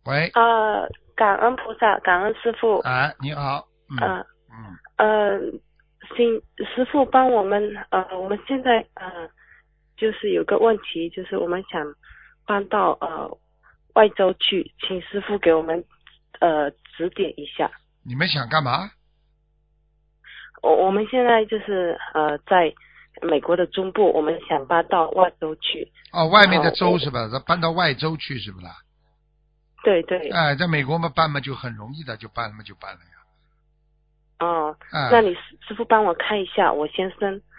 喂， 感恩菩萨，感恩师父。 你好。 请师父帮我们，我们现在就是有个问题，就是我们想搬到外州去，请师父给我们指点一下。 你们想干嘛？ 我们现在就是在美国的中部，我们想搬到外州去。 外面的州是吧？搬到外州去是不啦？ 对对。 在美国嘛办嘛就很容易的，就办了呀。 那你师父帮我看一下，我先生